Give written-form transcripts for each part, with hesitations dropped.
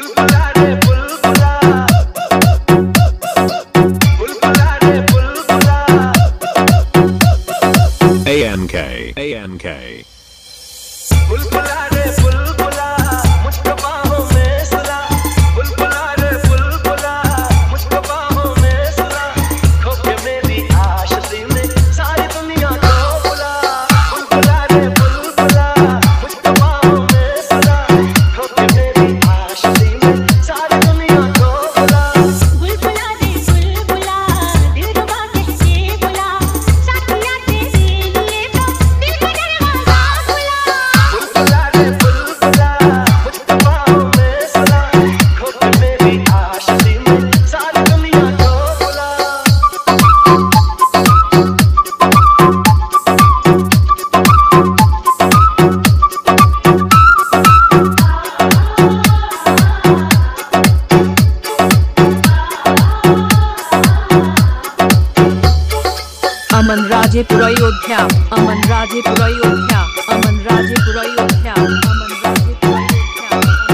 बुलबुला रे बुलबुला, बुलबुला रे बुलबुला। ANK बुलबुला रे बुलबुला, मुझको बाहों में सुला। बुलबुला रे बुलबुला, मुझको बाहों में सुला। खो के मेरी आशिकी में सारी दुनिया को बुला। बुलबुला रे बुलबुला, मुझको बाहों में सुला। खो के मेरी आशिकी में सारी दुनिया को बुला। बुलबुला रे बुलबुला, दिलरुबा कहके बुला। साथिया तेरे लिए तो दिल का दरवाजा खुला। बुलबुला रे बुलबुला, मुझको बाहों में सुला। खो के मेरी आशिकी में सारी दुनिया को बुला। अमन राजेपुर अयोध्या, अमन राजेपुर अयोध्या, अमन राजेपुर अयोध्या, अमन राजेपुर अयोध्या।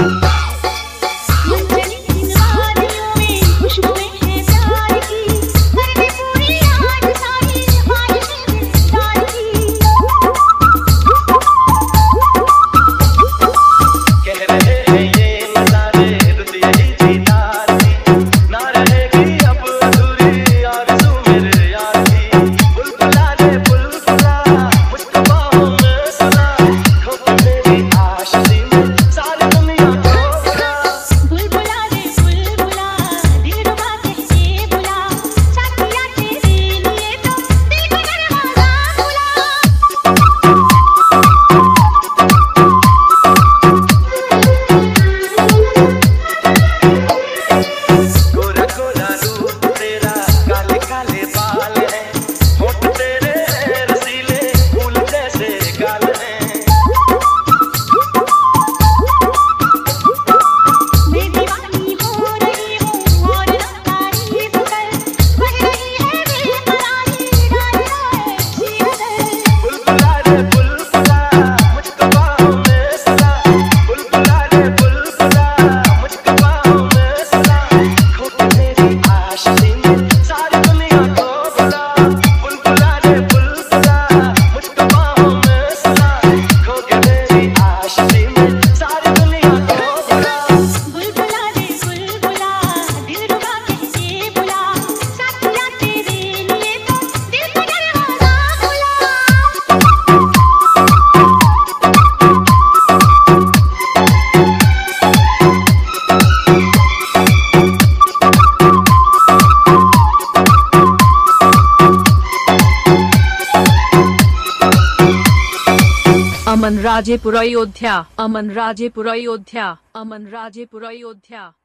मुंजरी इन वादियों में खुशबुएं हैं प्यार की। कर दे पूरी आज सारी ख्वाहिशें दिलदार की। कह रहे हैं ये नज़ारे रुत यही दीदार की। ना रहेगी अब अधूरी आरज़ू मेरे यार की। बुलबुला रे बुलबुला, मुझको बाहों में सुला। खो के मेरी आशिकी में सारी दुनिया को बुला। बुलबुला रे बुलबुला, दिलरुबा कहके बुला। साथिया तेरे लिए तो दिल का दरवाजा खुला। गोरा गोरा रूप तेरा, काले काले बाल हैं। होठ तेरे रसीले फूल जैसे गाल हैं। मैं दीवानी हो रही हूँ और ना तारीफ कर। बह रही है बेकरारी, डाल रहा है शीरदर। बुलबुला रे बुलबुला, मुझको बाहों में सुला। बुलबुला रे बुलबुला, मुझको बाहों में सुला। खो के मेरी आशिकी में सारी दुनिया को बुला। बुलबुला रे बुलबुला, मुझको बाहों में सुला। खो के मेरी आशिकी में सारी दुनिया को बुला। बुलबुला रे बुलबुला, दिलरुबा कहके बुला। साथिया तेरे लिए तो दिल का दरवाजा खुला। अमन राजेपुर अयोध्या, अमन राजेपुर अयोध्या, अमन राजेपुर अयोध्या।